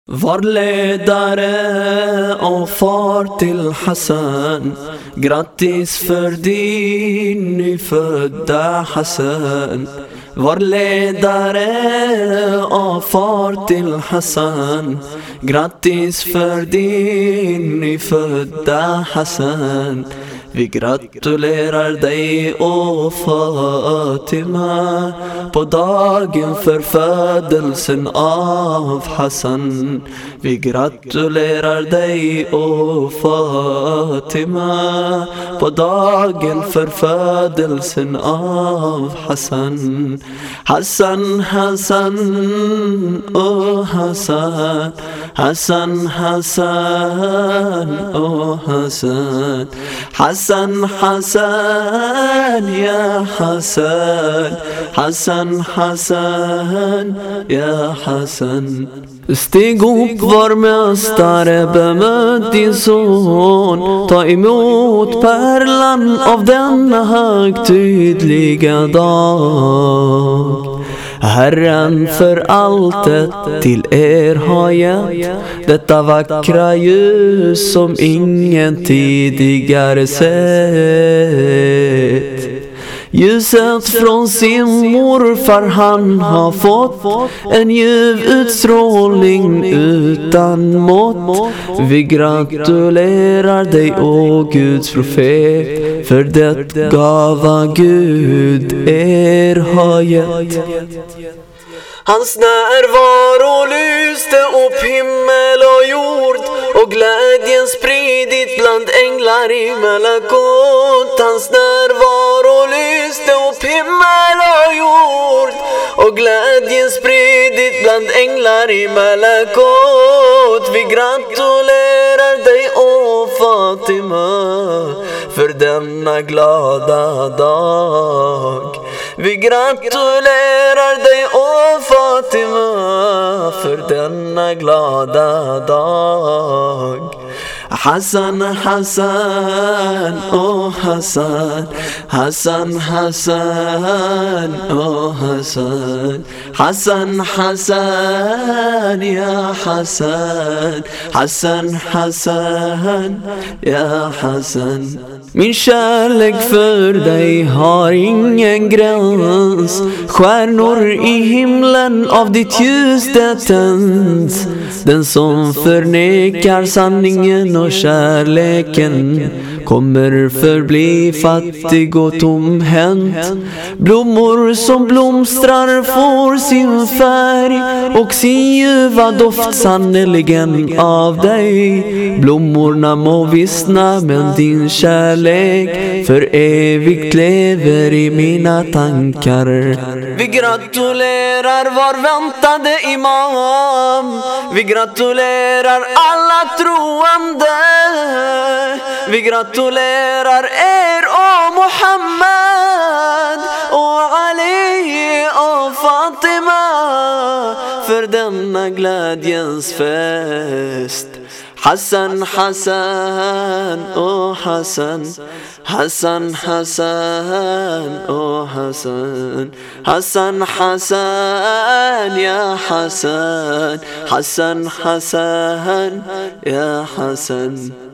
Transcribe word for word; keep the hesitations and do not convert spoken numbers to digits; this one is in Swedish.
Var ledare och far till Hassan. Grattis för din nyfödda Hassan. Var ledare och far till Hassan. Grattis för din nyfödda Hassan. Vi gratulerar dig och Fatima på dagen för födelsen av Hassan. Vi gratulerar dig och Fatima på dagen för födelsen av Hassan. Hassan, Hassan, oh Hassan. Hassan, Hassan, oh Hassan. Hassan, Hassan, ya Hassan. Hassan, Hassan, ya Hassan. Stig upp var mästare, bemöt din son. Ta emot pärlan av denna högtidliga dag. Herren för alltet till er har gett detta vackra ljus som ingen tidigare sett. Ljuset från sin morfar han har fått, en ljuv utstrålning utan mått. Vi gratulerar dig, o Guds profet, för det gava Gud er har gett. Hans närvaro lyste upp himmel och jord, och glädjen spridit bland änglar i melakot. Hans närvaro lyste upp himmel och jord, och glädjen spridit bland änglar i melakot. Vi gratulerar dig, o Fatima, för denna glada dag. Vi gratulerar dig, o Fatima, för denna glada dag. Hassan, Hassan, oh Hassan. Hassan, Hassan, oh Hassan. Hassan, Hassan, ya Hassan. Hassan, Hassan, ya Hassan. Min kärlek för dig har ingen gräns. Stjärnor i himlen av ditt ljus det tänds. Den som förnekar sanningen och kärleken kommer förbli fattig och tomhänt. Blommor som blomstrar får sin färg och sin ljuva doft sannoliken av dig. Blommorna må vissna, men din kärlek för evigt lever i mina tankar. Vi gratulerar vår väntade imam. Vi gratulerar alla troende. Vi gratulerar er, o Muhammad och Ali och Fatima, för denna glädjens fest. Hassan, Hassan, oh Hassan. Hassan, Hassan, oh Hassan. Hassan, Hassan, ya Hassan. Hassan, Hassan, ya Hassan.